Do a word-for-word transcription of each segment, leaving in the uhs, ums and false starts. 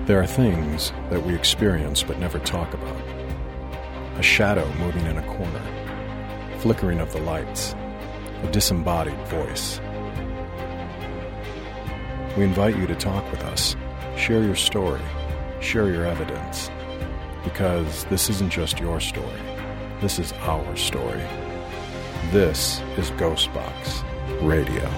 There are things that we experience but never talk about. A shadow moving in a corner, flickering of the lights, a disembodied voice. We invite you to talk with us, share your story, share your evidence, because this isn't just your story, this is our story. This is Ghostbox Radio.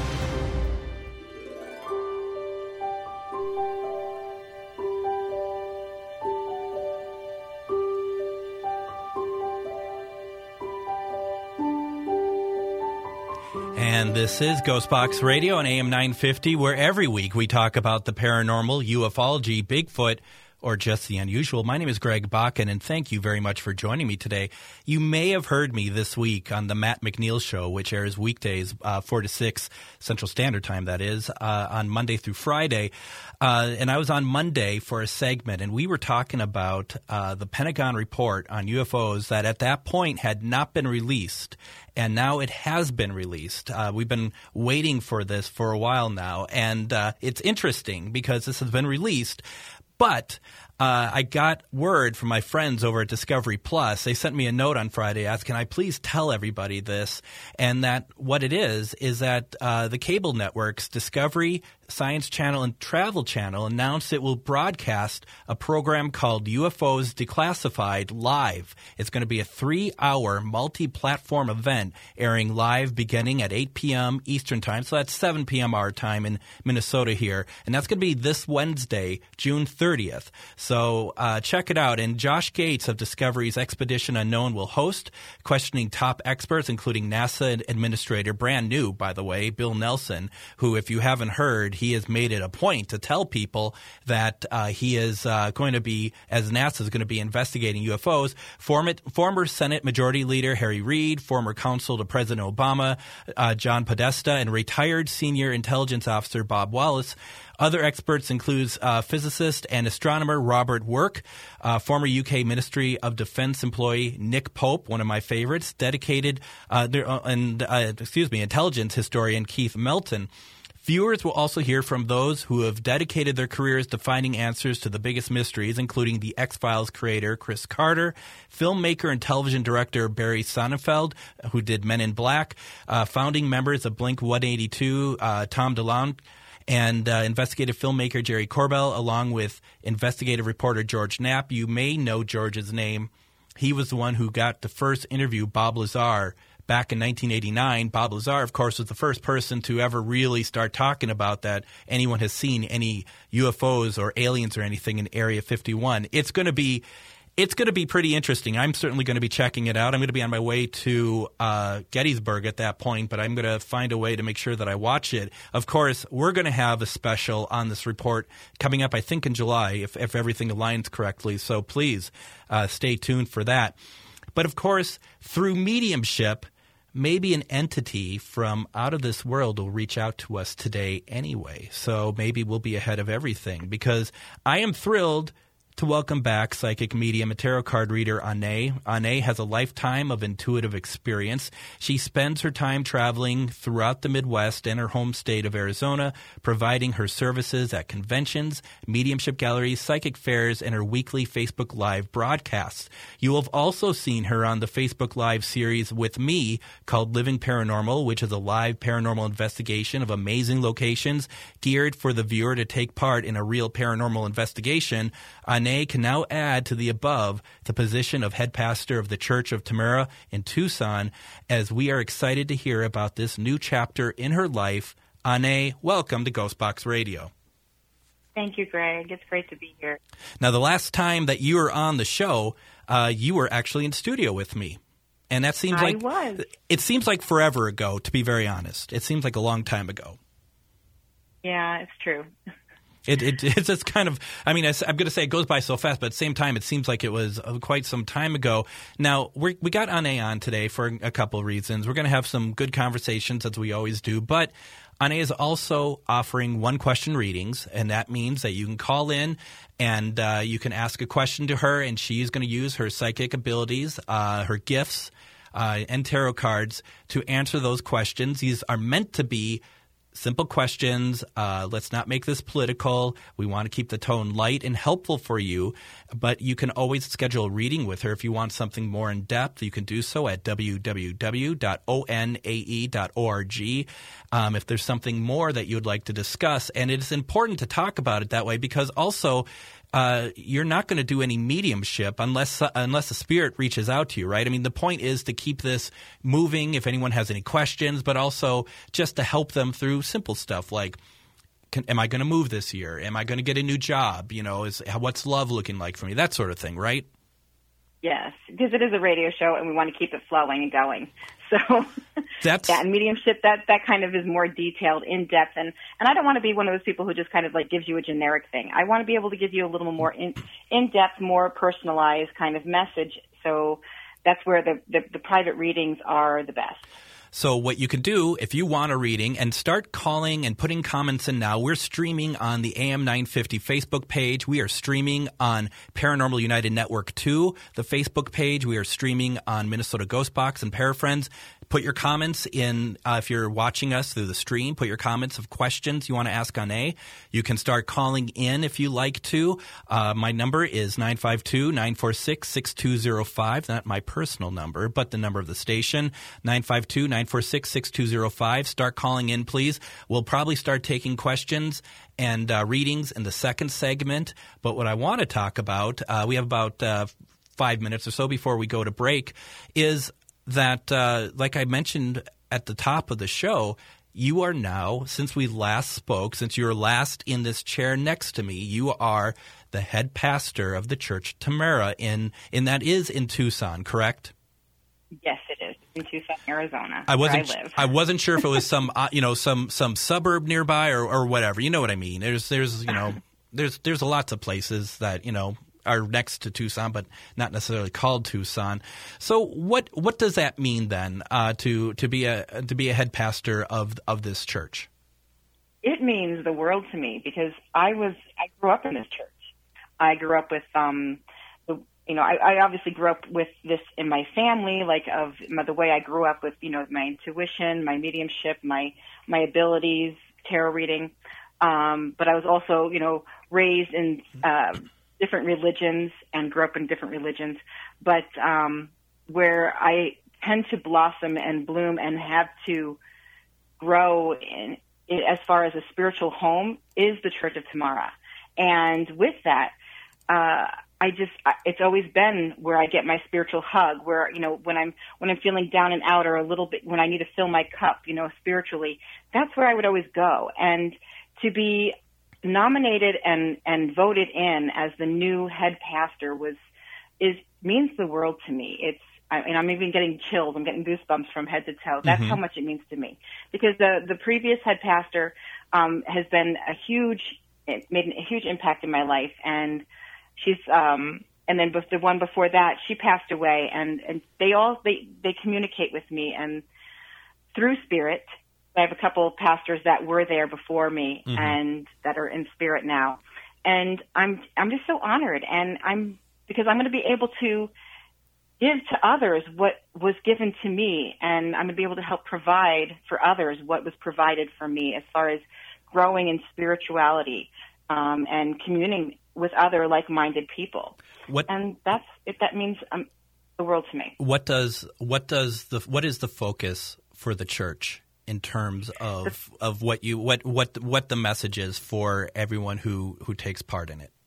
And this is Ghostbox Radio on A M nine fifty, where every week we talk about the paranormal, ufology, Bigfoot, or just the unusual. My name is Greg Bakken, and thank you very much for joining me today. You may have heard me this week on the Matt McNeil Show, which airs weekdays, uh, four to six Central Standard Time, that is, uh, on Monday through Friday. Uh, and I was on Monday for a segment, and we were talking about uh, the Pentagon report on U F Os that at that point had not been released. And now it has been released. Uh, we've been waiting for this for a while now. And uh, it's interesting because this has been released. But uh, I got word from my friends over at Discovery Plus. They sent me a note on Friday asking, can I please tell everybody this? And that what it is is that uh, the cable networks, Discovery, Science Channel, and Travel Channel, announced it will broadcast a program called U F Os Declassified Live. It's going to be a three-hour multi-platform event airing live beginning at eight p.m. Eastern Time. So that's seven p.m. our time in Minnesota here. And that's going to be this Wednesday, June thirtieth. So uh, check it out. And Josh Gates of Discovery's Expedition Unknown will host, questioning top experts, including NASA Administrator, brand new, by the way, Bill Nelson, who, if you haven't heard, he has made it a point to tell people that uh, he is uh, going to be, as NASA is going to be investigating U F Os. Former, former Senate Majority Leader Harry Reid, former counsel to President Obama, uh, John Podesta, and retired Senior Intelligence Officer Bob Wallace. Other experts include uh, physicist and astronomer Robert Work, uh, former U K Ministry of Defense employee Nick Pope, one of my favorites, dedicated uh, and uh, excuse me, intelligence historian Keith Melton. Viewers will also hear from those who have dedicated their careers to finding answers to the biggest mysteries, including the X-Files creator Chris Carter, filmmaker and television director Barry Sonnenfeld, who did Men in Black, uh, founding members of Blink one eighty-two, uh, Tom DeLonge, and uh, investigative filmmaker Jerry Corbell, along with investigative reporter George Knapp. You may know George's name. He was the one who got to first interview Bob Lazar back in nineteen eighty-nine. Bob Lazar, of course, was the first person to ever really start talking about that anyone has seen any U F Os or aliens or anything in Area fifty-one. It's going to be It's going to be pretty interesting. I'm certainly going to be checking it out. I'm going to be on my way to uh, Gettysburg at that point, but I'm going to find a way to make sure that I watch it. Of course, we're going to have a special on this report coming up, I think, in July, if, if everything aligns correctly. So please uh, stay tuned for that. But, of course, through mediumship, maybe an entity from out of this world will reach out to us today anyway. So maybe we'll be ahead of everything, because I am thrilled to welcome back psychic medium and tarot card reader Ane. Ane has a lifetime of intuitive experience. She spends her time traveling throughout the Midwest and her home state of Arizona, providing her services at conventions, mediumship galleries, psychic fairs, and her weekly Facebook Live broadcasts. You have also seen her on the Facebook Live series with me called Living Paranormal, which is a live paranormal investigation of amazing locations geared for the viewer to take part in a real paranormal investigation. Ane can now add to the above the position of head pastor of the Church of Tamara in Tucson, as we are excited to hear about this new chapter in her life. Ane, welcome to Ghostbox Radio. Thank you, Greg. It's great to be here. Now, the last time that you were on the show, uh, you were actually in studio with me. And that seems I like was. It seems like forever ago, to be very honest. It seems like a long time ago. Yeah, it's true. It, it it's just kind of, I mean, I'm going to say it goes by so fast, but at the same time, it seems like it was quite some time ago. Now, we we got Ane on today for a couple of reasons. We're going to have some good conversations, as we always do, but Ane is also offering one-question readings, and that means that you can call in and uh, you can ask a question to her, and she's going to use her psychic abilities, uh, her gifts, uh, and tarot cards to answer those questions. These are meant to be Simple questions. Uh, let's not make this political. We want to keep the tone light and helpful for you. But you can always schedule a reading with her. If you want something more in depth, you can do so at w w w dot o n a e dot org. Um, if there's something more that you would like to discuss. And it's important to talk about it that way because also uh, you're not going to do any mediumship unless uh, unless the spirit reaches out to you, right? I mean, the point is to keep this moving if anyone has any questions, but also just to help them through simple stuff like, can, am I going to move this year? Am I going to get a new job? You know, is what's love looking like for me? That sort of thing, right? Yes, because it is a radio show and we want to keep it flowing and going. So that's yeah, and mediumship, that, that kind of is more detailed, in depth. And, and I don't want to be one of those people who just kind of like gives you a generic thing. I want to be able to give you a little more in, in-depth, more personalized kind of message. So that's where the, the, the private readings are the best. So what you can do if you want a reading and start calling and putting comments in now, we're streaming on the A M nine fifty Facebook page. We are streaming on Paranormal United Network two, the Facebook page. We are streaming on Minnesota Ghost Box and Parafriends. Put your comments in uh, if you're watching us through the stream. Put your comments of questions you want to ask on A. You can start calling in if you like to. Uh, my number is nine five two, nine four six, six two zero five. Not my personal number, but the number of the station, nine five two, nine four six, six two zero five. Start calling in, please. We'll probably start taking questions and uh, readings in the second segment. But what I want to talk about, uh, we have about uh, five minutes or so before we go to break, is that, uh, like I mentioned at the top of the show, you are now, since we last spoke, since you were last in this chair next to me, you are the head pastor of the Church Tamara, in, and that is in Tucson, correct? Yes, it is. In Tucson, Arizona, I wasn't, where I live. I wasn't sure if it was some, uh, you know, some some suburb nearby or, or whatever. You know what I mean? There's, there's, you know, there's, there's lots of places that, you know, are next to Tucson, but not necessarily called Tucson. So, what what does that mean then uh, to to be a to be a head pastor of of this church? It means the world to me because I was I grew up in this church. I grew up with um, the, you know, I, I obviously grew up with this in my family, like of my, the way I grew up with, you know, my intuition, my mediumship, my my abilities, tarot reading. Um, but I was also, you know, raised in uh, different religions and grew up in different religions, but um, where I tend to blossom and bloom and have to grow in, in as far as a spiritual home is the Church of Tamara. And with that, uh, I just, it's always been where I get my spiritual hug, where, you know, when I'm, when I'm feeling down and out or a little bit, when I need to fill my cup, you know, spiritually, that's where I would always go. And to be nominated and, and voted in as the new head pastor was, is, means the world to me. It's, I mean, I'm even getting chills. I'm getting goosebumps from head to toe. That's mm-hmm. how much it means to me. Because the, the previous head pastor, um, has been a huge, it made a huge impact in my life. And she's, um, and then the one before that, she passed away, and, and they all, they, they communicate with me, and through spirit. I have a couple of pastors that were there before me mm-hmm. and that are in spirit now. And I'm, I'm just so honored. And I'm, because I'm going to be able to give to others what was given to me. And I'm going to be able to help provide for others what was provided for me as far as growing in spirituality, um, and communing with other like-minded people. What, and that's, if that means um, the world to me. What does, what does the, what is the focus for the church in terms of of what you what what what the message is for everyone who, who takes part in it?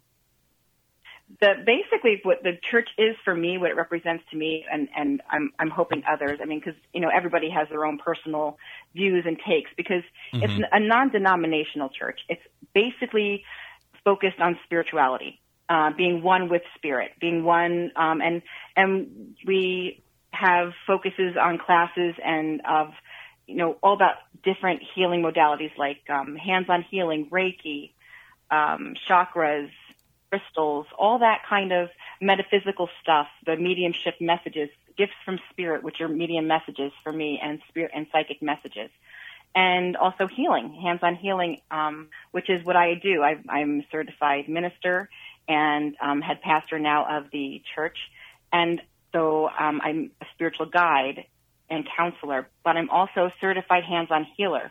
The basically what the church is for me, what it represents to me, and, and I'm I'm hoping others. I mean, because you know everybody has their own personal views and takes. Because mm-hmm. it's a non-denominational church. It's basically focused on spirituality, uh, being one with spirit, being one, um, and and we have focuses on classes and of. You know, all about different healing modalities like um, hands-on healing, Reiki, um, chakras, crystals, all that kind of metaphysical stuff, the mediumship messages, gifts from spirit, which are medium messages for me, and spirit and psychic messages. And also healing, hands-on healing, um, which is what I do. I, I'm a certified minister and um, head pastor now of the church. And so um, I'm a spiritual guide and counselor, but I'm also a certified hands-on healer.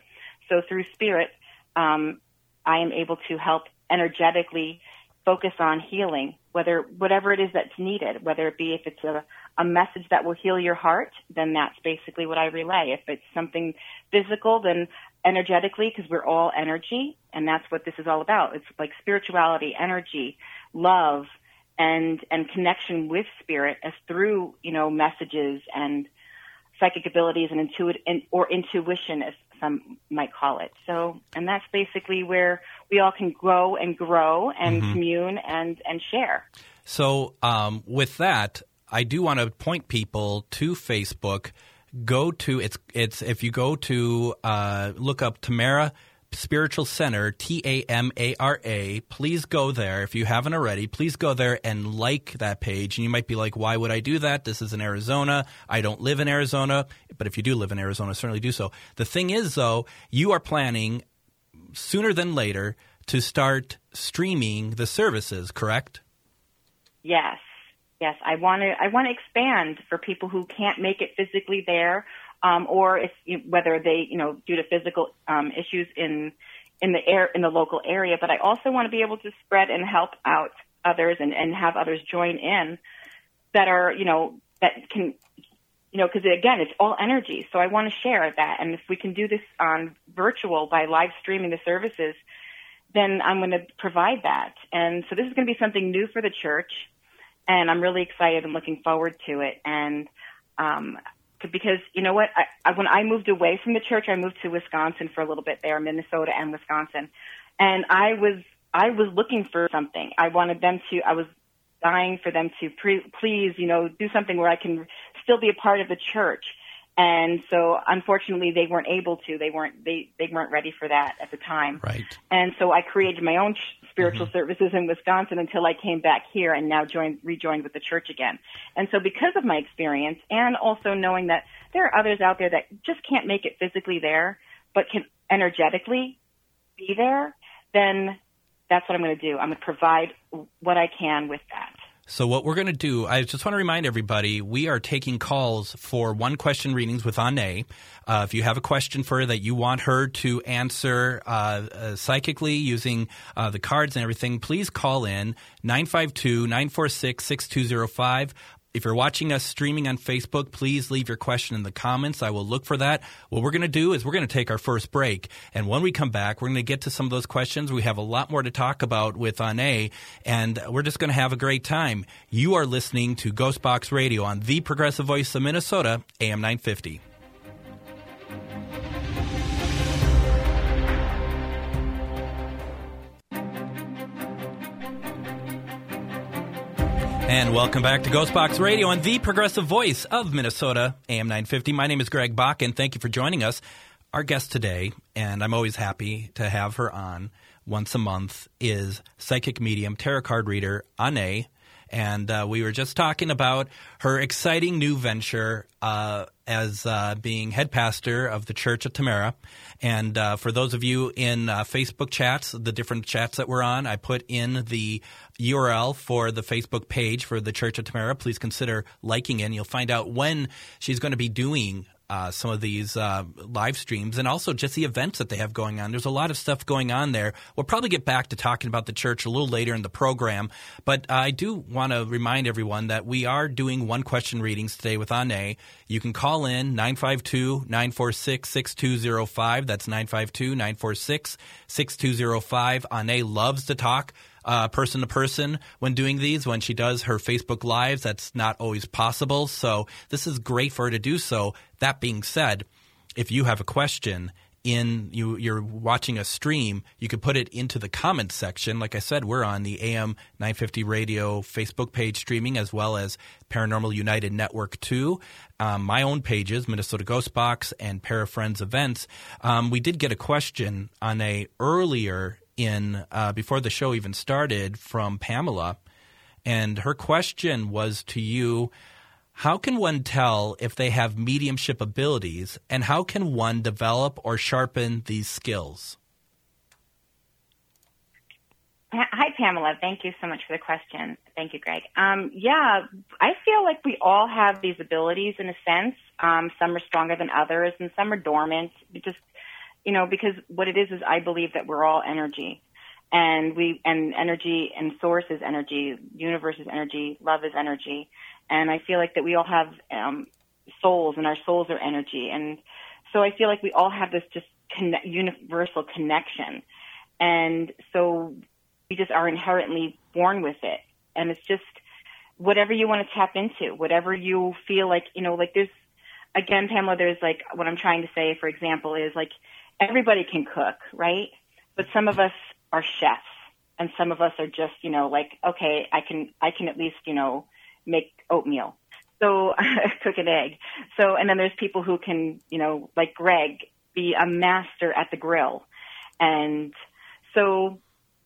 So through spirit, um, I am able to help energetically focus on healing, whether whatever it is that's needed, whether it be if it's a, a message that will heal your heart, then that's basically what I relay. If it's something physical, then energetically, because we're all energy, and that's what this is all about. It's like spirituality, energy, love, and and connection with spirit as through, you know, messages and psychic abilities and intuit and, or intuition, as some might call it. So, and that's basically where we all can grow and grow and mm-hmm. commune and, and share. So um, with that, I do want to point people to Facebook. Go to, it's, it's if you go to uh, look up Tamara Spiritual Center, T A M A R A, please go there. If you haven't already, please go there and like that page. And you might be like, why would I do that? This is in Arizona. I don't live in Arizona. But if you do live in Arizona, certainly do so. The thing is, though, you are planning sooner than later to start streaming the services, correct? Yes. Yes. I want to, I want to expand for people who can't make it physically there. Um, or if whether they, you know, due to physical um, issues in in the air in the local area, but I also want to be able to spread and help out others and, and have others join in that are, you know, that can, you know, because again, it's all energy. So I want to share that, and if we can do this on virtual by live streaming the services, then I'm going to provide that. And so this is going to be something new for the church, and I'm really excited and looking forward to it. And um, because, you know what, I, I, when I moved away from the church, I moved to Wisconsin for a little bit there, Minnesota and Wisconsin. And I was, I was looking for something. I wanted them to, I was dying for them to pre, please, you know, do something where I can still be a part of the church. And so unfortunately they weren't able to, they weren't, they, they weren't ready for that at the time. Right. And so I created my own spiritual mm-hmm. services in Wisconsin until I came back here and now joined, rejoined with the church again. And so because of my experience and also knowing that there are others out there that just can't make it physically there, but can energetically be there, then that's what I'm going to do. I'm going to provide what I can with that. So what we're going to do, I just want to remind everybody, we are taking calls for one-question readings with Ane. Uh, if you have a question for her that you want her to answer uh, uh, psychically using uh, the cards and everything, please call in nine five two, nine four six, six two zero five. If you're watching us streaming on Facebook, please leave your question in the comments. I will look for that. What we're going to do is we're going to take our first break. And when we come back, we're going to get to some of those questions. We have a lot more to talk about with Ane, and we're just going to have a great time. You are listening to Ghost Box Radio on the Progressive Voice of Minnesota, A M nine fifty. And welcome back to Ghostbox Radio on the Progressive Voice of Minnesota, A M nine fifty. My name is Greg Bach, and thank you for joining us. Our guest today, and I'm always happy to have her on once a month, is psychic medium, tarot card reader, Ane. And uh, we were just talking about her exciting new venture uh, as uh, being head pastor of the Church of Tamara. And uh, for those of you in uh, Facebook chats, the different chats that we're on, I put in the U R L for the Facebook page for the Church of Tamara. Please consider liking it. And you'll find out when she's going to be doing Uh, some of these uh, live streams, and also just the events that they have going on. There's a lot of stuff going on there. We'll probably get back to talking about the church a little later in the program, but uh, I do want to remind everyone that we are doing one-question readings today with Ane. You can call in nine five two, nine four six, six two zero five. That's nine five two, nine four six, six two zero five. Ane loves to talk Uh, person to person when doing these. When she does her Facebook Lives, that's not always possible. So this is great for her to do so. That being said, if you have a question in you, you're watching a stream, you could put it into the comments section. Like I said, we're on the A M nine fifty Radio Facebook page streaming, as well as Paranormal United Network two. Um, my own pages, Minnesota Ghost Box and Parafriends Events. Um, we did get a question on a earlier in uh, before the show even started from Pamela, and her question was to you: how can one tell if they have mediumship abilities, and how can one develop or sharpen these skills? Hi, Pamela. Thank you so much for the question. Thank you, Greg. Um, yeah, I feel like we all have these abilities in a sense. Um, some are stronger than others, and some are dormant. It just you know, because what it is is I believe that we're all energy, and we and energy and source is energy, universe is energy, love is energy, and I feel like that we all have um, souls, and our souls are energy, and so I feel like we all have this just connect, universal connection, and so we just are inherently born with it, and it's just whatever you want to tap into, whatever you feel like, you know, like there's, again, Pamela, there's like, what I'm trying to say, for example, is like everybody can cook, right? But some of us are chefs, and some of us are just, you know, like, okay, I can, I can at least, you know, make oatmeal. So cook an egg. So, and then there's people who can, you know, like Greg, be a master at the grill. And so,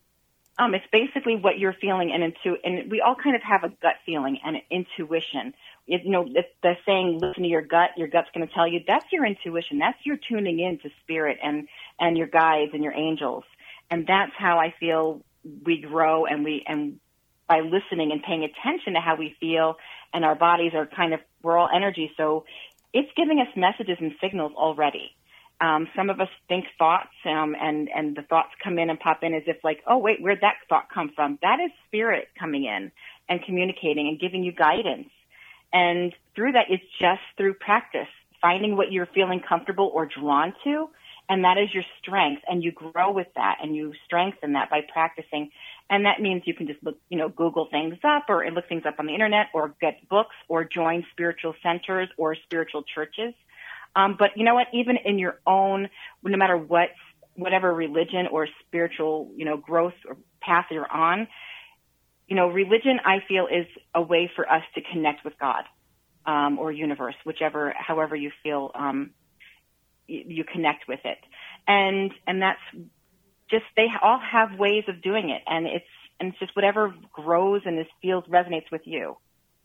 Um, it's basically what you're feeling, and intu- and we all kind of have a gut feeling and an intuition. It, you know, it's the saying, listen to your gut, your gut's going to tell you. That's your intuition. That's your tuning in to spirit and, and your guides and your angels. And that's how I feel we grow, and we, and by listening and paying attention to how we feel, and our bodies are kind of, we're all energy. So it's giving us messages and signals already. Um, some of us think thoughts, um, and, and the thoughts come in and pop in as if like, oh, wait, where'd that thought come from? That is spirit coming in and communicating and giving you guidance. And through that, it's just through practice, finding what you're feeling comfortable or drawn to, and that is your strength. And you grow with that, and you strengthen that by practicing. And that means you can just look, you know, Google things up, or look things up on the internet, or get books, or join spiritual centers or spiritual churches. Um, but you know what? Even in your own, no matter what, whatever religion or spiritual, you know, growth or path you're on, you know, religion, I feel, is a way for us to connect with God, um, or universe, whichever, however you feel, um, you, you connect with it. And, and that's just, they all have ways of doing it. And it's, and it's just whatever grows and this feels resonates with you.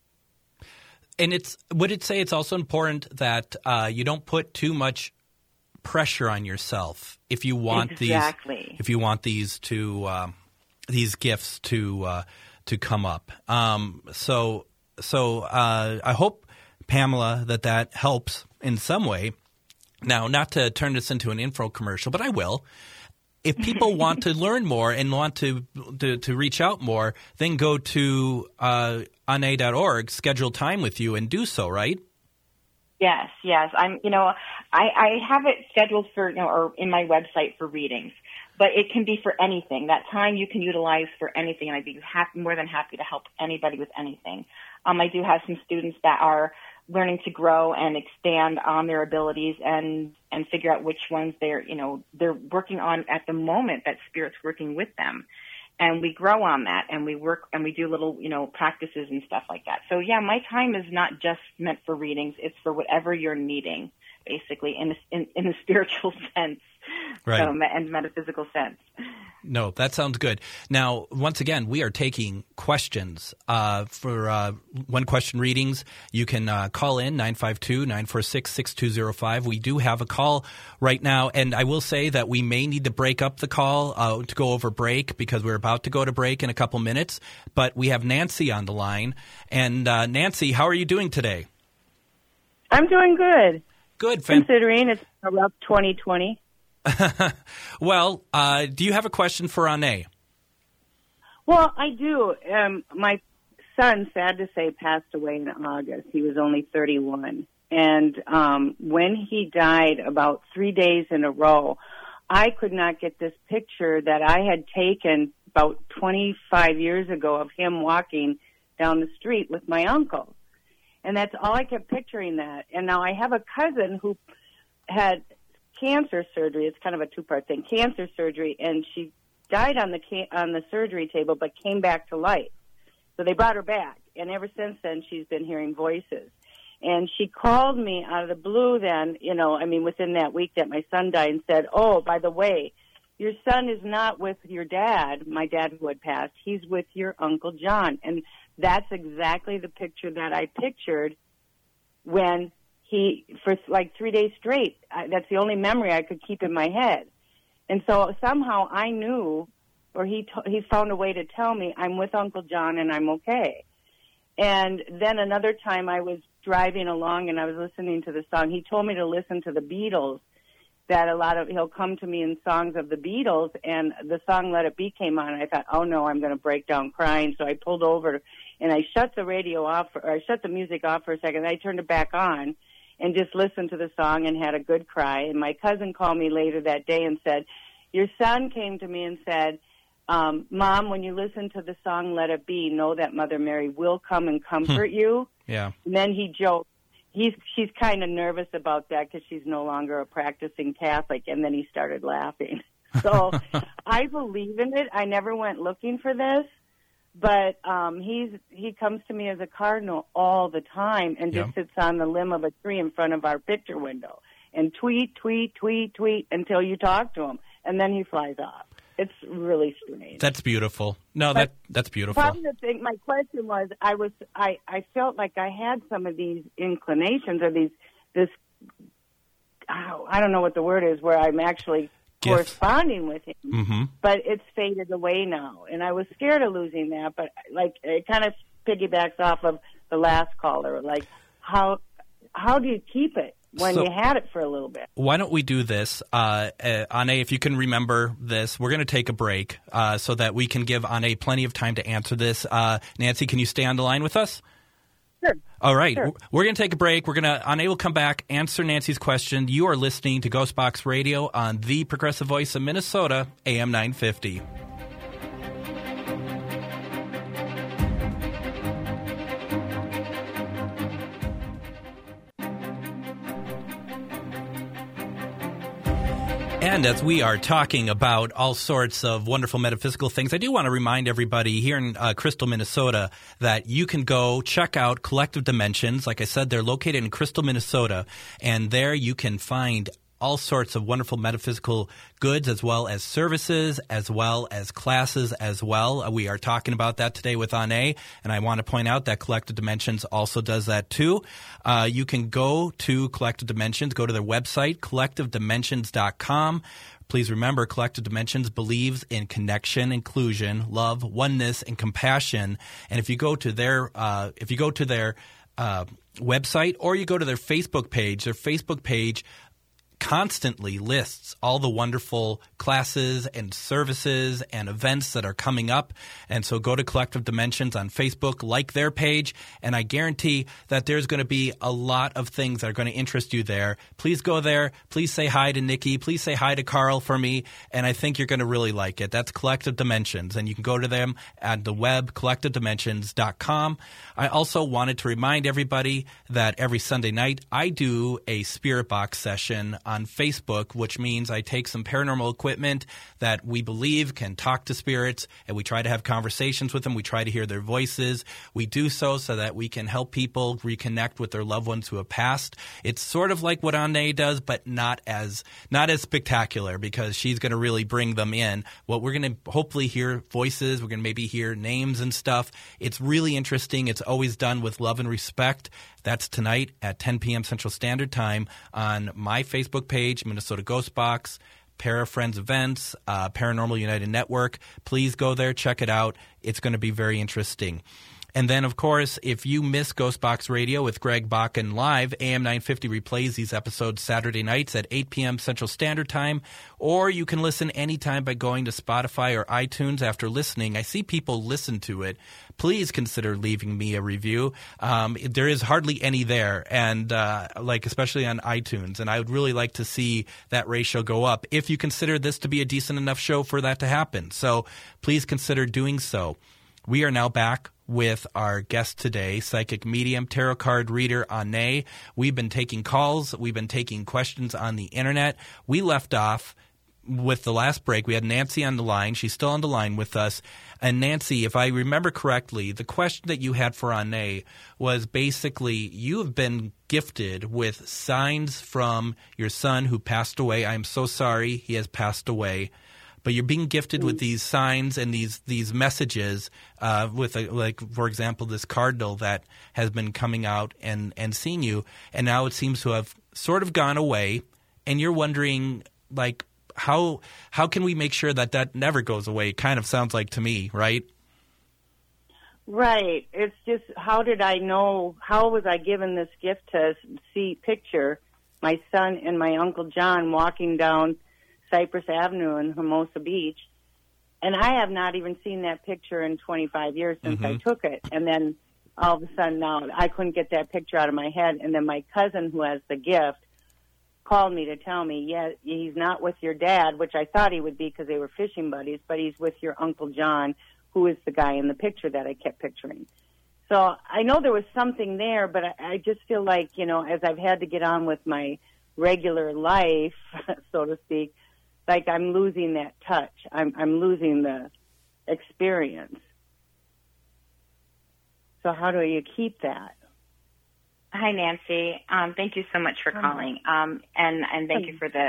And it's, would it say it's also important that uh, you don't put too much pressure on yourself if you want exactly. these, if you want these to uh, these gifts to uh, to come up? Um, so so uh, I hope, Pamela, that that helps in some way. Now, not to turn this into an info commercial, but I will. If people want to learn more and want to, to to reach out more, then go to uh, ane dot org, schedule time with you, and do so, right? Yes, yes. I'm, you know, I, I have it scheduled for, you know, or in my website for readings, but it can be for anything. That time you can utilize for anything, and I'd be happy, more than happy to help anybody with anything. Um, I do have some students that are learning to grow and expand on their abilities and, and figure out which ones they're, you know, they're working on at the moment that Spirit's working with them. And we grow on that, and we work, and we do little, you know, practices and stuff like that. So yeah, my time is not just meant for readings. It's for whatever you're needing, basically, in the, in, in the spiritual sense, right. um, and metaphysical sense. No, that sounds good. Now, once again, we are taking questions uh, for uh, one-question readings. You can uh, call in nine five two, nine four six, six two zero five. We do have a call right now, and I will say that we may need to break up the call uh, to go over break because we're about to go to break in a couple minutes. But we have Nancy on the line. And uh, Nancy, how are you doing today? I'm doing good. Good. Fan- Considering it's a rough twenty twenty. Well, uh, do you have a question for Ane? Well, I do. Um, my son, sad to say, passed away in August. He was only thirty-one. And um, when he died about three days in a row, I could not get this picture that I had taken about twenty-five years ago of him walking down the street with my uncle. And that's all I kept picturing that. And now I have a cousin who had cancer surgery. It's kind of a two-part thing. Cancer surgery, and she died on the ca- on the surgery table, but came back to life. So they brought her back, and ever since then, she's been hearing voices. And she called me out of the blue then, you know, I mean, within that week that my son died, and said, oh, by the way, your son is not with your dad, my dad who had passed. He's with your Uncle John. And that's exactly the picture that I pictured when he, for like three days straight, I, that's the only memory I could keep in my head. And so somehow I knew, or he t- he found a way to tell me, I'm with Uncle John and I'm okay. And then another time I was driving along and I was listening to the song. He told me to listen to the Beatles, that a lot of, he'll come to me in songs of the Beatles, and the song Let It Be came on, and I thought, oh no, I'm going to break down crying. So I pulled over and I shut the radio off, or I shut the music off for a second, and I turned it back on and just listened to the song and had a good cry. And my cousin called me later that day and said, your son came to me and said, um, Mom, when you listen to the song Let It Be, know that Mother Mary will come and comfort hmm. you. Yeah. And then he joked. He's she's kind of nervous about that because she's no longer a practicing Catholic, and then he started laughing. So I believe in it. I never went looking for this, but um, he's he comes to me as a cardinal all the time and just yeah. sits on the limb of a tree in front of our picture window and tweet, tweet, tweet, tweet until you talk to him, and then he flies off. It's really strange. That's beautiful. No, but that that's beautiful. Probably the thing. My question was, I was, I, I felt like I had some of these inclinations or these, this, oh, I don't know what the word is, where I'm actually Gift. corresponding with him, mm-hmm. but it's faded away now, and I was scared of losing that. But like, it kind of piggybacks off of the last caller. Like, how, how do you keep it when so, you had it for a little bit? Why don't we do this? Uh, uh, Anne, if you can remember this, we're going to take a break uh, so that we can give Anne plenty of time to answer this. Uh, Nancy, can you stay on the line with us? Sure. All right. Sure. We're going to take a break. We're going to, Anne will come back, answer Nancy's question. You are listening to Ghost Box Radio on the Progressive Voice of Minnesota, A M nine fifty. And as we are talking about all sorts of wonderful metaphysical things, I do want to remind everybody here in uh, Crystal, Minnesota, that you can go check out Collective Dimensions. Like I said, they're located in Crystal, Minnesota, and there you can find all sorts of wonderful metaphysical goods as well as services, as well as classes as well. Uh, we are talking about that today with Anne, and I want to point out that Collective Dimensions also does that too. Uh, you can go to Collective Dimensions, go to their website, collective dimensions dot com. Please remember, Collective Dimensions believes in connection, inclusion, love, oneness, and compassion. And if you go to their, uh, if you go to their uh, website, or you go to their Facebook page, their Facebook page constantly lists all the wonderful classes and services and events that are coming up. And so go to Collective Dimensions on Facebook, like their page, and I guarantee that there's going to be a lot of things that are going to interest you there. Please go there. Please say hi to Nikki. Please say hi to Carl for me, and I think you're going to really like it. That's Collective Dimensions, and you can go to them at the web, collective dimensions dot com. I also wanted to remind everybody that every Sunday night I do a Spirit Box session on Facebook, which means I take some paranormal equipment that we believe can talk to spirits, and we try to have conversations with them. We try to hear their voices. We do so so that we can help people reconnect with their loved ones who have passed. It's sort of like what Anne does, but not as not as spectacular, because she's going to really bring them in. What we're going to hopefully hear voices. We're going to maybe hear names and stuff. It's really interesting. It's always done with love and respect. That's tonight at ten p.m. Central Standard Time on my Facebook page, Minnesota Ghost Box, Para Friends Events, uh, Paranormal United Network. Please go there, check it out. It's going to be very interesting. And then, of course, if you miss Ghost Box Radio with Greg Bakken live, A M nine fifty replays these episodes Saturday nights at eight p.m. Central Standard Time, or you can listen anytime by going to Spotify or iTunes after listening. I see people listen to it. Please consider leaving me a review. Um, there is hardly any there, and uh, like especially on iTunes, and I would really like to see that ratio go up if you consider this to be a decent enough show for that to happen. So please consider doing so. We are now back with our guest today, psychic medium, tarot card reader, Anne. We've been taking calls. We've been taking questions on the internet. We left off with the last break. We had Nancy on the line. She's still on the line with us. And Nancy, if I remember correctly, the question that you had for Anne was basically, you have been gifted with signs from your son who passed away. I am so sorry he has passed away. But you're being gifted with these signs and these these messages uh, with, a, like, for example, this cardinal that has been coming out and, and seeing you, and now it seems to have sort of gone away, and you're wondering, like, how how can we make sure that that never goes away? It kind of sounds like to me, right? Right. It's just, how did I know, how was I given this gift to see picture my son and my Uncle John walking down Cypress Avenue in Hermosa Beach. And I have not even seen that picture in twenty-five years since mm-hmm. I took it. And then all of a sudden now I couldn't get that picture out of my head. And then my cousin, who has the gift, called me to tell me, yeah, he's not with your dad, which I thought he would be because they were fishing buddies, but he's with your Uncle John, who is the guy in the picture that I kept picturing. So I know there was something there, but I, I just feel like, you know, as I've had to get on with my regular life, so to speak, like I'm losing that touch. I'm, I'm losing the experience. So how do you keep that? Hi, Nancy. Um, thank you so much for calling, um, and and thank you for the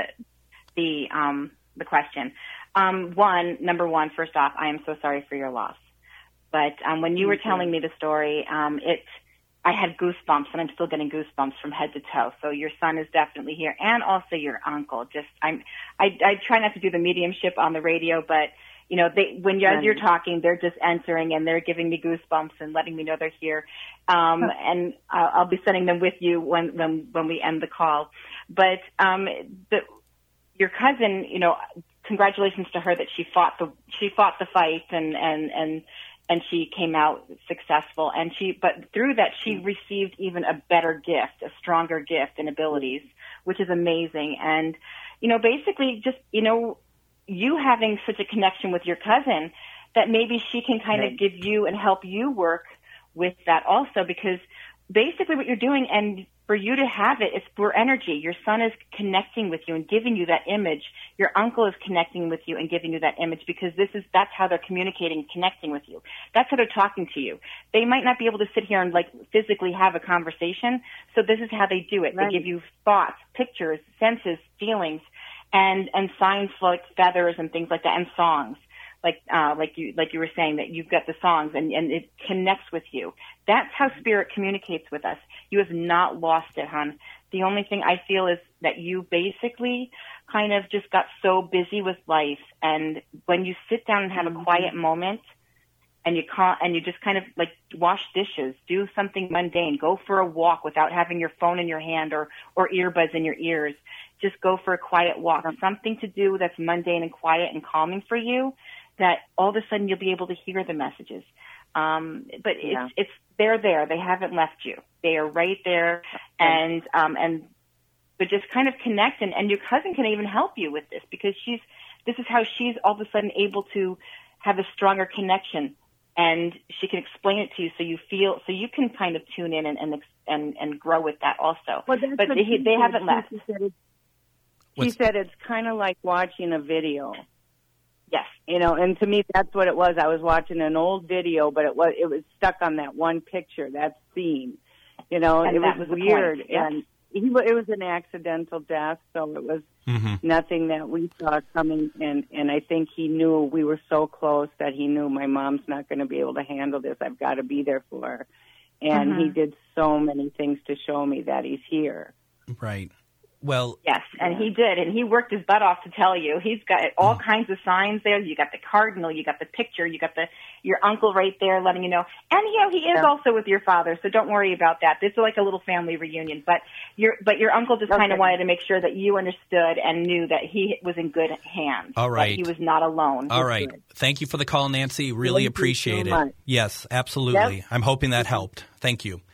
the um, the question. Um, one, number one, first off, I am so sorry for your loss. But um, when you were telling me the story, um, it I had goosebumps, and I'm still getting goosebumps from head to toe. So your son is definitely here, and also your uncle. Just I'm I, I try not to do the mediumship on the radio, but you know, they when you, as you're talking, they're just answering and they're giving me goosebumps and letting me know they're here. Um, and I'll, I'll be sending them with you when when when we end the call. But um, the your cousin, you know, congratulations to her that she fought the she fought the fight and and and. and she came out successful, and she, but through that, she received even a better gift, a stronger gift and abilities, which is amazing. And, you know, basically just, you know, you having such a connection with your cousin that maybe she can kind right. of give you and help you work with that also, because basically what you're doing, and for you to have it, it's for energy. Your son is connecting with you and giving you that image. Your uncle is connecting with you and giving you that image, because this is, that's how they're communicating, connecting with you. That's how they're talking to you. They might not be able to sit here and like physically have a conversation. So this is how they do it. Right. They give you thoughts, pictures, senses, feelings, and, and signs like feathers and things like that, and songs. Like, uh, like you, like you were saying, that you've got the songs and, and it connects with you. That's how spirit communicates with us. You have not lost it, hon. The only thing I feel is that you basically kind of just got so busy with life. And when you sit down and have a quiet moment and you call, and you just kind of like wash dishes, do something mundane, go for a walk without having your phone in your hand or, or earbuds in your ears. Just go for a quiet walk, something to do that's mundane and quiet and calming for you, that all of a sudden you'll be able to hear the messages. Um, but yeah. it's, it's, they're there. They haven't left you. They are right there. And, um, and, but just kind of connect, and, and your cousin can even help you with this, because she's, this is how she's all of a sudden able to have a stronger connection, and she can explain it to you so you feel, so you can kind of tune in and, and, and, and grow with that also. Well, but they, they haven't left. She said, she said it's kind of like watching a video. Yes. You know, and to me, that's what it was. I was watching an old video, but it was it was stuck on that one picture, that scene. You know, and it was, was weird. Yep. And he, it was an accidental death, so it was mm-hmm. nothing that we saw coming. And, and I think he knew we were so close that he knew my mom's not going to be able to handle this. I've got to be there for her. And mm-hmm. he did so many things to show me that he's here. Right. Well, yes, and he did, and he worked his butt off to tell you. He's got all mm. kinds of signs there. You got the cardinal, you got the picture, you got the your uncle right there letting you know. And you know he is yeah. also with your father, so don't worry about that. This is like a little family reunion. But your but your uncle just okay. kind of wanted to make sure that you understood and knew that he was in good hands. All right, that he was not alone. All right, good. Thank you for the call, Nancy. Really Thank appreciate so it. Much. Yes, absolutely. Yep. I'm hoping that helped. Thank you.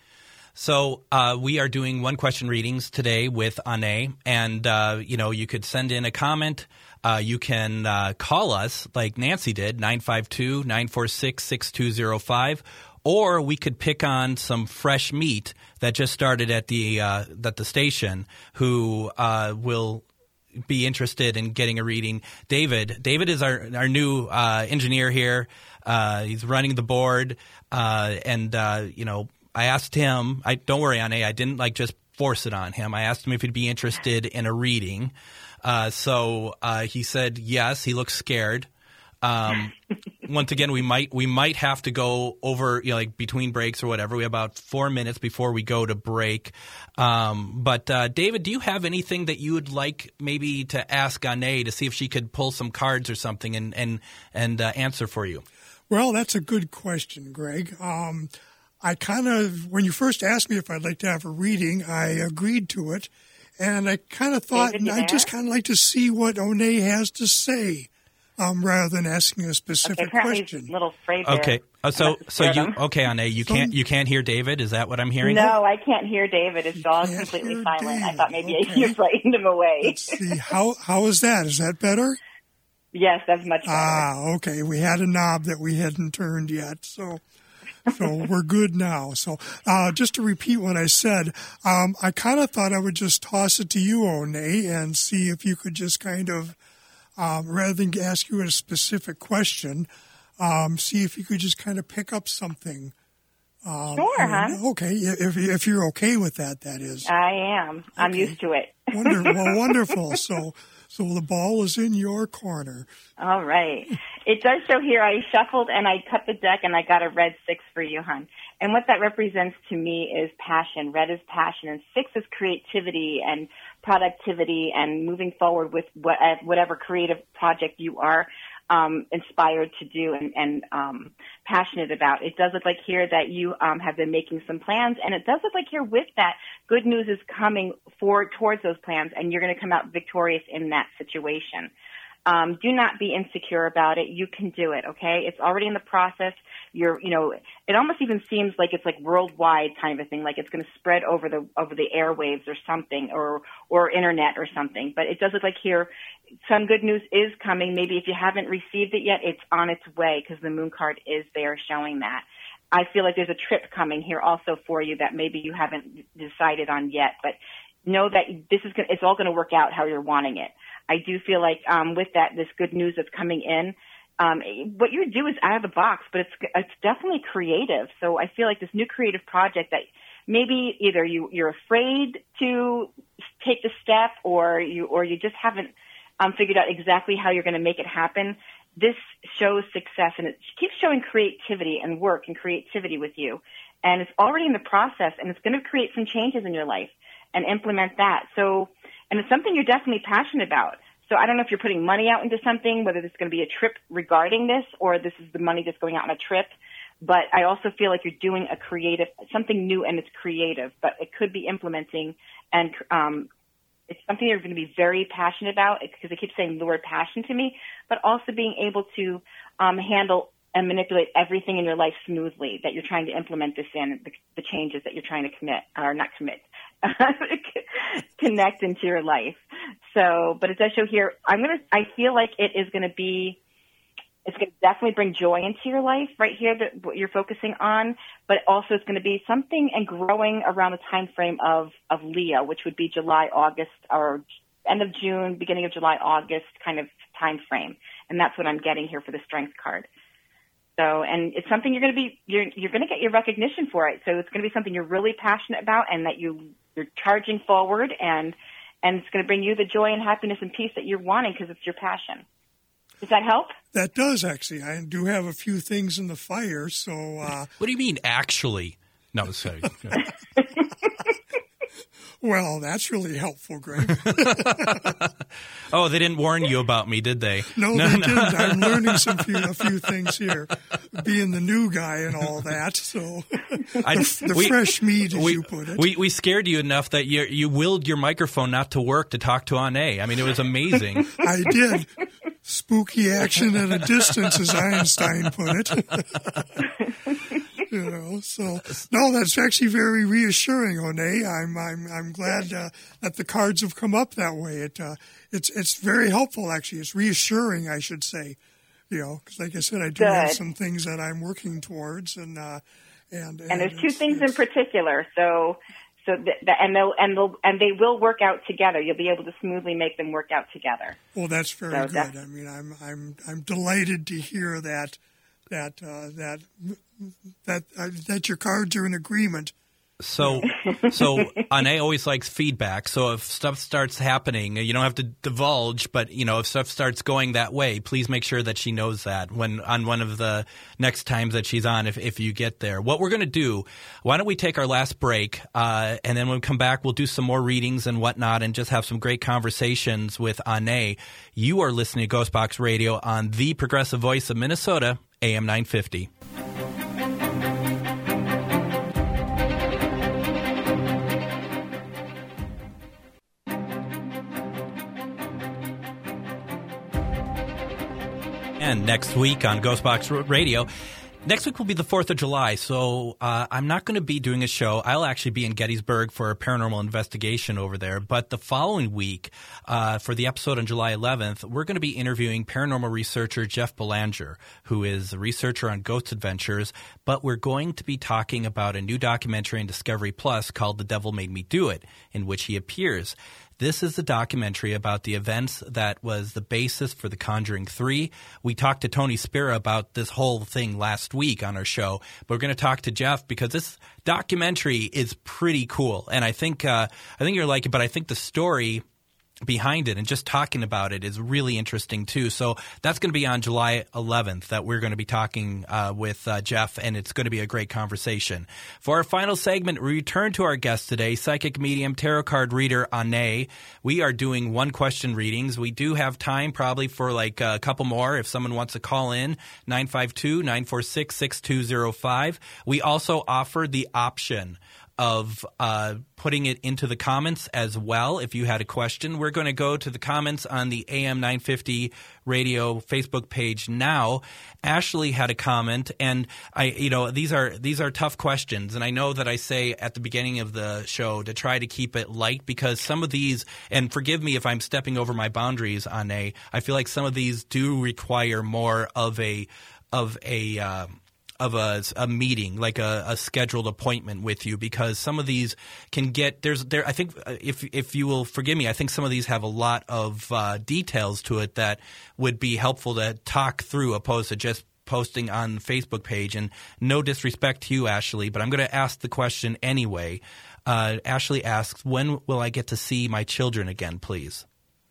So uh, we are doing one question readings today with Anne, and uh, you know, you could send in a comment. Uh, you can uh, call us like Nancy did, nine five two, nine four six, six two zero five, or we could pick on some fresh meat that just started at the uh, at the station who uh, will be interested in getting a reading. David, David is our our new uh, engineer here. Uh, he's running the board, uh, and uh, you know. I asked him, I don't worry, Anne, I didn't like just force it on him. I asked him if he'd be interested in a reading. Uh, so uh, he said yes, he looks scared. Um, once again, we might we might have to go over, you know, like between breaks or whatever. We have about four minutes before we go to break. Um, but uh, David, do you have anything that you would like maybe to ask Anne to see if she could pull some cards or something and, and, and uh, answer for you? Well, that's a good question, Greg. Um I kind of, when you first asked me if I'd like to have a reading, I agreed to it. and I kind of thought David, you I'd there? just kind of like to see what Onay has to say, um, rather than asking a specific Okay, apparently question. he's a little afraid there. Okay. Uh, so Must have so scared you him. okay, Anne? You can't you can't hear David? Is that what I'm hearing? No, I can't hear David. His dog's can't completely hear silent. I David. thought maybe Okay. you frightened him away. Let's see how how is that? Is that better? Yes, that's much better. Ah, okay. We had a knob that we hadn't turned yet, so so we're good now. So uh, just to repeat what I said, um, I kind of thought I would just toss it to you, Onay, and see if you could just kind of, um, rather than ask you a specific question, um, see if you could just kind of pick up something. Um, Sure, and- huh? Okay, if if you're okay with that, that is. I am. I'm Okay. used to it. Wonder, well, wonderful. So so the ball is in your corner. All right. It does show here I shuffled and I cut the deck and I got a red six for you, hon. And what that represents to me is passion. Red is passion and six is creativity and productivity and moving forward with what, whatever creative project you are um, inspired to do and, and um, passionate about. It does look like here that you um, have been making some plans, and it does look like here with that, good news is coming forward towards those plans, and you're going to come out victorious in that situation. Um, do not be insecure about it. You can do it, okay? It's already in the process. You're, you know, it almost even seems like it's like worldwide kind of a thing, like it's going to spread over the over the airwaves or something, or or internet or something. But it does look like here some good news is coming. Maybe if you haven't received it yet, it's on its way because the moon card is there showing that. I feel like there's a trip coming here also for you that maybe you haven't decided on yet, but know that this is gonna, it's all going to work out how you're wanting it. I do feel like um, with that, this good news that's coming in, um, what you do is out of the box, but it's it's definitely creative. So I feel like this new creative project that maybe either you you're afraid to take the step, or you or you just haven't um, figured out exactly how you're going to make it happen. This shows success, and it keeps showing creativity and work and creativity with you, and it's already in the process, and it's going to create some changes in your life and implement that. So. And it's something you're definitely passionate about. So I don't know if you're putting money out into something, whether this is going to be a trip regarding this, or this is the money that's going out on a trip. But I also feel like you're doing a creative, something new, and it's creative, but it could be implementing, and um, it's something you're going to be very passionate about, because it keeps saying the word passion to me, but also being able to um, handle and manipulate everything in your life smoothly, that you're trying to implement this in, the, the changes that you're trying to commit, or not commit, connect into your life. So, but it does show here, I'm going to, I feel like it is going to be, it's going to definitely bring joy into your life right here, that what you're focusing on, but also it's going to be something and growing around the time frame of, of Leo, which would be July, August, or end of June, beginning of July, August kind of time frame. And that's what I'm getting here for the Strength card. So, and it's something you're going to be, you're, you're going to get your recognition for it. So it's going to be something you're really passionate about, and that you, you're charging forward, and, and it's going to bring you the joy and happiness and peace that you're wanting because it's your passion. Does that help? That does, actually. I do have a few things in the fire, so... Uh, What do you mean, actually? No, sorry. well, that's really helpful, Greg. Oh, they didn't warn you about me, did they? No, no they no. didn't. I'm learning some few, a few things here, being the new guy and all that. So I, the, the we, fresh meat, as we, you put it. We we scared you enough that you you willed your microphone not to work to talk to Anne. I mean, it was amazing. I did. Spooky action at a distance, as Einstein put it. You know, so no, that's actually very reassuring, Onay. I'm I'm I'm glad uh, that the cards have come up that way. It uh, it's it's very helpful, actually. It's reassuring, I should say. You know, because like I said, I do Good. have some things that I'm working towards, and uh, and, and and there's two it's, things it's, in particular. So so th- th- and they'll and they'll and they will work out together. You'll be able to smoothly make them work out together. Well, that's very so good. that's, I mean, I'm I'm I'm delighted to hear that that uh, that that uh, that your cards are in agreement. So, so Anne always likes feedback. So if stuff starts happening, you don't have to divulge, but you know, if stuff starts going that way, please make sure that she knows that when on one of the next times that she's on, if if you get there. What we're going to do, why don't we take our last break, uh, and then when we come back, we'll do some more readings and whatnot, and just have some great conversations with Anne. You are listening to Ghostbox Radio on the Progressive Voice of Minnesota, A M nine fifty. And next week on Ghostbox Radio, next week will be the fourth of July, so uh, I'm not going to be doing a show. I'll actually be in Gettysburg for a paranormal investigation over there. But the following week, uh, for the episode on July eleventh, we're going to be interviewing paranormal researcher Jeff Belanger, who is a researcher on Ghost Adventures. But we're going to be talking about a new documentary on Discovery Plus called The Devil Made Me Do It, in which he appears. This is a documentary about the events that was the basis for The Conjuring three. We talked to Tony Spera about this whole thing last week on our show, but we're going to talk to Jeff because this documentary is pretty cool, and I think uh, I think you'll like it. But I think the story behind it and just talking about it is really interesting too. So that's going to be on July eleventh that we're going to be talking uh, with uh, Jeff, and it's going to be a great conversation. For our final segment, we return to our guest today, psychic medium, tarot card reader Ane. We are doing one question readings. We do have time probably for like a couple more if someone wants to call in, nine five two, nine four six, six two zero five. We also offer the option of uh, putting it into the comments as well if you had a question. We're going to go to the comments on the A M nine fifty radio Facebook page now. Ashley had a comment, and I, you know, these are these are tough questions, and I know that I say at the beginning of the show to try to keep it light because some of these, and forgive me if I'm stepping over my boundaries on a, I feel like some of these do require more of a of a uh, of a, a meeting, like a, a scheduled appointment with you, because some of these can get there's there. I think if if you will forgive me, I think some of these have a lot of uh, details to it that would be helpful to talk through, opposed to just posting on the Facebook page. And no disrespect to you, Ashley, but I'm going to ask the question anyway. Uh, Ashley asks, "When will I get to see my children again, please?"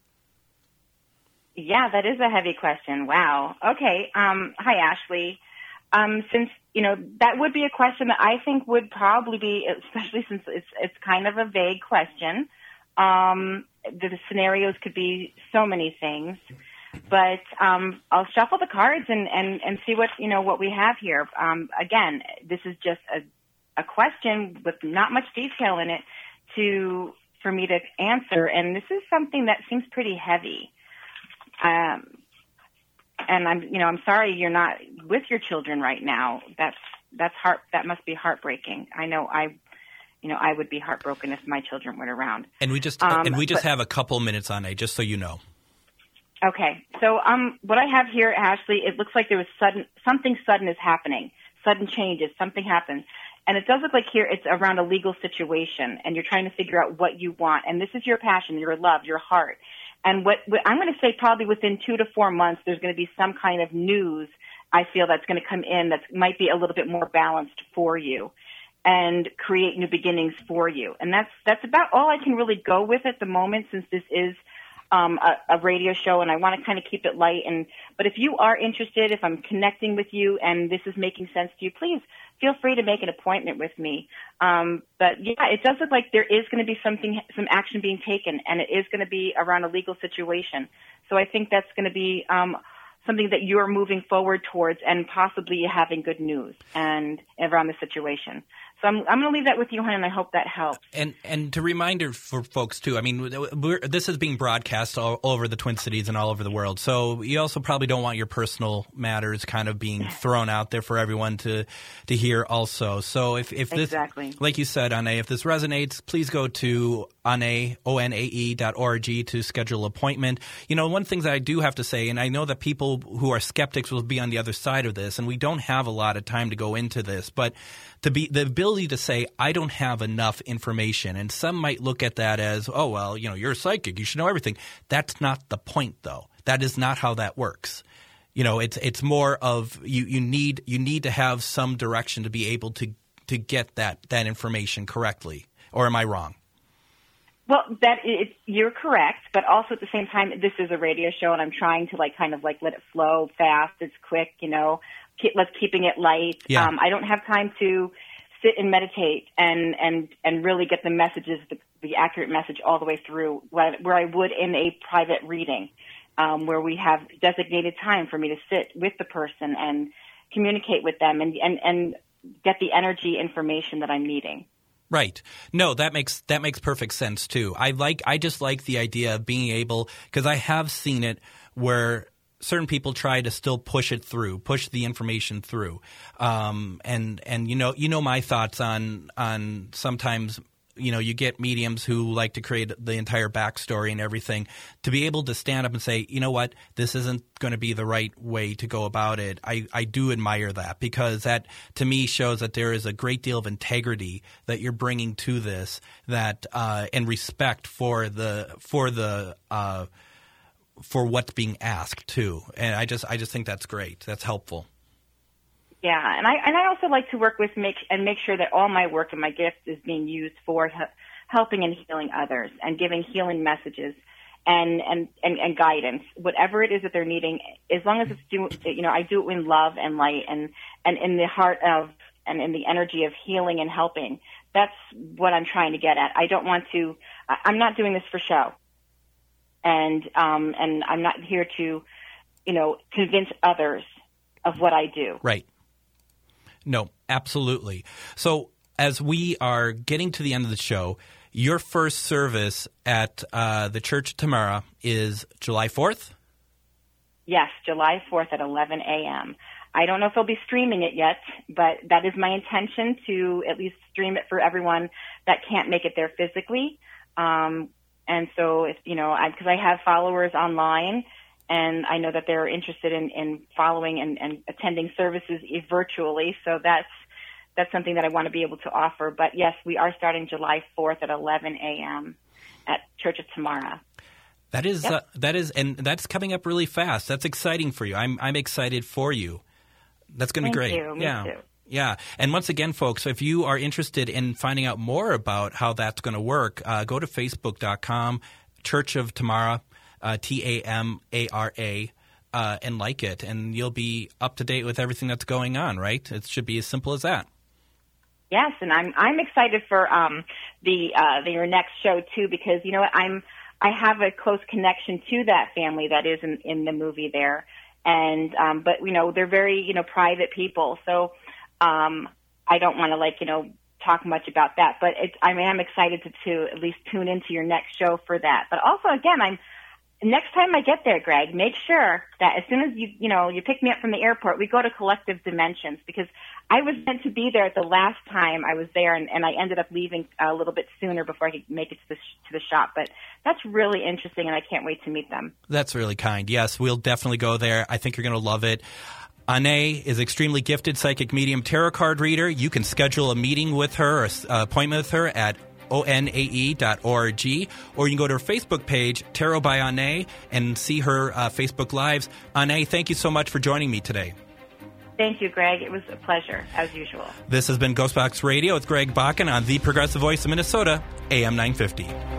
Yeah, that is a heavy question. Wow. Okay. Um, hi, Ashley. Um, since, you know, that would be a question that I think would probably be, especially since it's it's kind of a vague question. Um, the, the scenarios could be so many things, but um, I'll shuffle the cards and, and, and see what, you know, what we have here. Um, again, this is just a, a question with not much detail in it to for me to answer, and this is something that seems pretty heavy. Um And I'm, you know, I'm sorry you're not with your children right now. That's that's heart. That must be heartbreaking. I know I, you know, I would be heartbroken if my children weren't around. And we just um, and we just but, have a couple minutes on it, just so you know. Okay, so um, what I have here, Ashley, it looks like there was sudden something sudden is happening, sudden changes, something happens, and it does look like here it's around a legal situation, and you're trying to figure out what you want, and this is your passion, your love, your heart. And what, what I'm going to say probably within two to four months, there's going to be some kind of news, I feel, that's going to come in that might be a little bit more balanced for you and create new beginnings for you. And that's that's about all I can really go with at the moment, since this is um, a, a radio show, and I want to kind of keep it light. And but if you are interested, if I'm connecting with you and this is making sense to you, please feel free to make an appointment with me. Um, but yeah, it does look like there is going to be something, some action being taken, and it is going to be around a legal situation. So I think that's going to be um, something that you're moving forward towards, and possibly having good news and around the situation. So I'm, I'm going to leave that with you, hon, and I hope that helps. And and to reminder for folks too, I mean, we're, this is being broadcast all, all over the Twin Cities and all over the world. So you also probably don't want your personal matters kind of being thrown out there for everyone to to hear also. So if, if this, exactly. like you said, Ane, if this resonates, please go to Ane, O N A E dot org to schedule an appointment. You know, one thing that I do have to say, and I know that people who are skeptics will be on the other side of this, and we don't have a lot of time to go into this, but to be the ability to say, I don't have enough information, and some might look at that as, oh, well, you know, you're a psychic, you should know everything. That's not the point, though. That is not how that works. You know, it's it's more of you, you need you need to have some direction to be able to to get that that information correctly. Or am I wrong? Well, that is, you're correct, but also at the same time, this is a radio show, and I'm trying to like kind of like let it flow fast. It's quick, you know. Keep, let's keeping it light. Yeah. Um, I don't have time to sit and meditate and and and really get the messages, the, the accurate message all the way through, where, where I would in a private reading, um, where we have designated time for me to sit with the person and communicate with them and and and get the energy information that I'm needing. Right. No, that makes that makes perfect sense too. I like I just like the idea of being able, because I have seen it where certain people try to still push it through, push the information through. Um, and, and, you know, you know, my thoughts on, on sometimes, you know, you get mediums who like to create the entire backstory and everything. To be able to stand up and say, you know what, this isn't going to be the right way to go about it. I, I do admire that, because that to me shows that there is a great deal of integrity that you're bringing to this, that uh, and respect for the for the uh, for what's being asked too. And I just I just think that's great. That's helpful. Yeah, and I and I also like to work with make and make sure that all my work and my gift is being used for he- helping and healing others and giving healing messages and, and, and, and guidance, whatever it is that they're needing. As long as it's do you know I do it in love and light and, and in the heart of and in the energy of healing and helping. That's what I'm trying to get at. I don't want to. I'm not doing this for show, and um and I'm not here to, you know, convince others of what I do. Right. No, absolutely. So as we are getting to the end of the show, your first service at uh, the Church of Tamara is July fourth? Yes, July fourth at eleven a.m. I don't know if they'll be streaming it yet, but that is my intention, to at least stream it for everyone that can't make it there physically. Um, and so, if you know, because I, I have followers online, and I know that they're interested in, in following and, and attending services virtually. So that's that's something that I want to be able to offer. But, yes, we are starting July fourth at eleven a.m. at Church of Tamara. That is, yep. uh, that is, and that's coming up really fast. That's exciting for you. I'm I'm excited for you. That's going to be great. Thank you. Me yeah. too. Yeah. And once again, folks, if you are interested in finding out more about how that's going to work, uh, go to facebook dot com, Church of Tamara. Uh, T A M A R A, uh, and like it, and you'll be up to date with everything that's going on, right? It should be as simple as that. Yes, and I'm I'm excited for um, the uh, the your next show too, because you know what, I'm I have a close connection to that family that is in, in the movie there, and um, but you know they're very you know private people, so um, I don't want to like you know talk much about that, but it's I mean I'm excited to, to at least tune into your next show for that. But also again I'm. Next time I get there, Greg, make sure that as soon as you, you know, you pick me up from the airport, we go to Collective Dimensions, because I was meant to be there the last time I was there, and, and I ended up leaving a little bit sooner before I could make it to the, sh- to the shop. But that's really interesting, and I can't wait to meet them. That's really kind. Yes, we'll definitely go there. I think you're going to love it. Ane is extremely gifted psychic medium tarot card reader. You can schedule a meeting with her or an appointment with her at O N A E dot org, or you can go to her Facebook page, Tarot by Ane, and see her uh, Facebook Lives. Ane, thank you so much for joining me today. Thank you, Greg. It was a pleasure, as usual. This has been Ghostbox Radio with Greg Bakken on the Progressive Voice of Minnesota, A M nine fifty.